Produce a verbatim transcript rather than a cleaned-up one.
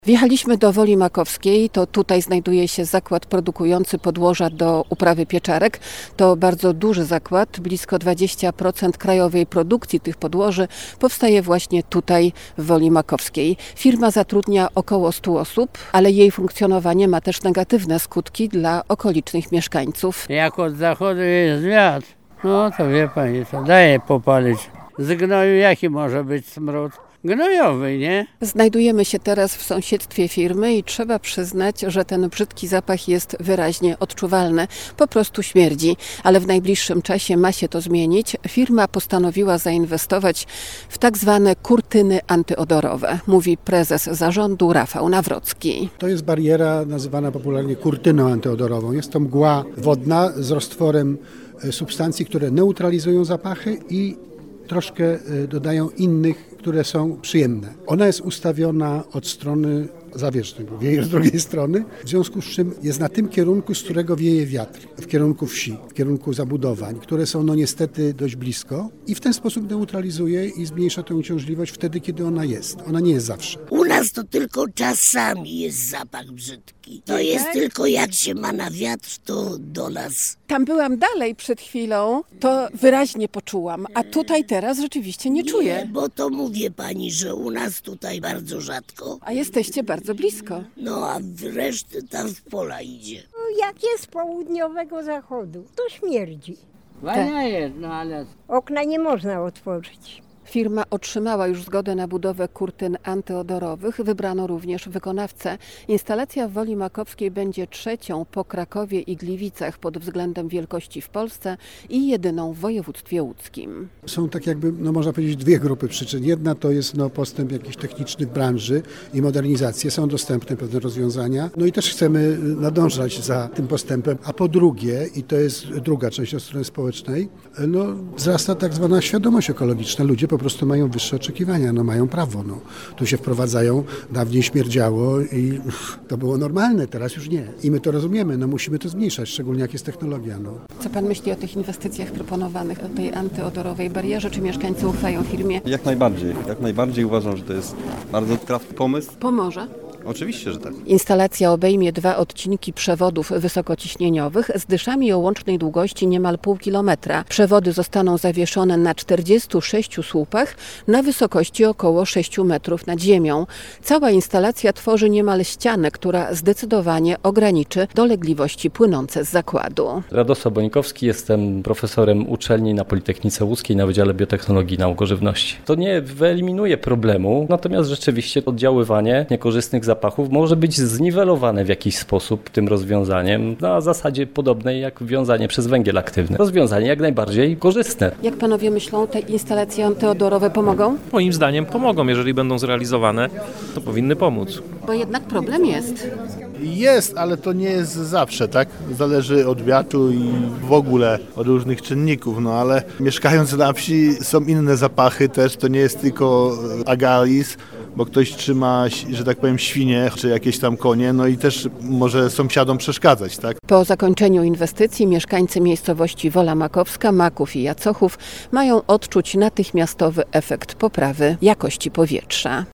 Wjechaliśmy do Woli Makowskiej, to tutaj znajduje się zakład produkujący podłoża do uprawy pieczarek. To bardzo duży zakład, blisko dwadzieścia procent krajowej produkcji tych podłoży powstaje właśnie tutaj w Woli Makowskiej. Firma zatrudnia około stu osób, ale jej funkcjonowanie ma też negatywne skutki dla okolicznych mieszkańców. Jak od zachodu jest wiatr, no to wie pani, to daje popalić. Z gnoju jaki może być smród? Gnojowy, nie? Znajdujemy się teraz w sąsiedztwie firmy i trzeba przyznać, że ten brzydki zapach jest wyraźnie odczuwalny. Po prostu śmierdzi, ale w najbliższym czasie ma się to zmienić. Firma postanowiła zainwestować w tak zwane kurtyny antyodorowe, mówi prezes zarządu Rafał Nawrocki. To jest bariera nazywana popularnie kurtyną antyodorową. Jest to mgła wodna z roztworem substancji, które neutralizują zapachy i troszkę dodają innych, które są przyjemne. Ona jest ustawiona od strony zawierzchnej, bo wieje z drugiej strony, w związku z czym jest na tym kierunku, z którego wieje wiatr, w kierunku wsi, w kierunku zabudowań, które są no niestety dość blisko i w ten sposób neutralizuje i zmniejsza tę uciążliwość wtedy, kiedy ona jest. Ona nie jest zawsze. U nas to tylko czasami jest zapach brzydki. To jest tak? tylko jak się ma na wiatr, to do nas. Tam byłam dalej przed chwilą, to wyraźnie poczułam, a tutaj teraz rzeczywiście nie czuję. Nie, bo to mówię pani, że u nas tutaj bardzo rzadko. A jesteście bardzo blisko. No a resztę tam w pola idzie. Jak jest z południowego zachodu, to śmierdzi. Waniaje, no ale... Okna nie można otworzyć. Firma otrzymała już zgodę na budowę kurtyn antyodorowych. Wybrano również wykonawcę. Instalacja w Woli Makowskiej będzie trzecią po Krakowie i Gliwicach pod względem wielkości w Polsce i jedyną w województwie łódzkim. Są tak jakby, no można powiedzieć, dwie grupy przyczyn. Jedna to jest no, postęp jakiś techniczny w branży i modernizacje. Są dostępne pewne rozwiązania. No i też chcemy nadążać za tym postępem. A po drugie, i to jest druga część od strony społecznej, no wzrasta tak zwana świadomość ekologiczna. Ludzie po prostu mają wyższe oczekiwania, no mają prawo. No. Tu się wprowadzają, dawniej śmierdziało i to było normalne, teraz już nie. I my to rozumiemy, no musimy to zmniejszać, szczególnie jak jest technologia. No. Co pan myśli o tych inwestycjach proponowanych, o tej antyodorowej barierze? Czy mieszkańcy ufają firmie? Jak najbardziej. Jak najbardziej uważam, że to jest bardzo trafny pomysł. Pomoże? Oczywiście, że tak. Instalacja obejmie dwa odcinki przewodów wysokociśnieniowych z dyszami o łącznej długości niemal pół kilometra. Przewody zostaną zawieszone na czterdziestu sześciu słupach na wysokości około sześciu metrów nad ziemią. Cała instalacja tworzy niemal ścianę, która zdecydowanie ograniczy dolegliwości płynące z zakładu. Radosław Bonikowski, jestem profesorem uczelni na Politechnice Łódzkiej na Wydziale Biotechnologii i Nauk o Żywności. To nie wyeliminuje problemu, natomiast rzeczywiście oddziaływanie niekorzystnych zapachów może być zniwelowane w jakiś sposób tym rozwiązaniem na zasadzie podobnej jak wiązanie przez węgiel aktywny. Rozwiązanie jak najbardziej korzystne. Jak panowie myślą, te instalacje antyodorowe pomogą? Moim zdaniem pomogą, jeżeli będą zrealizowane, to powinny pomóc. Bo jednak problem jest. Jest, ale to nie jest zawsze, tak? Zależy od wiatru i w ogóle od różnych czynników, no ale mieszkając na wsi są inne zapachy też, to nie jest tylko agaris, bo ktoś trzyma, że tak powiem, świnie czy jakieś tam konie, no i też może sąsiadom przeszkadzać, tak? Po zakończeniu inwestycji mieszkańcy miejscowości Wola Makowska, Maków i Jacochów mają odczuć natychmiastowy efekt poprawy jakości powietrza.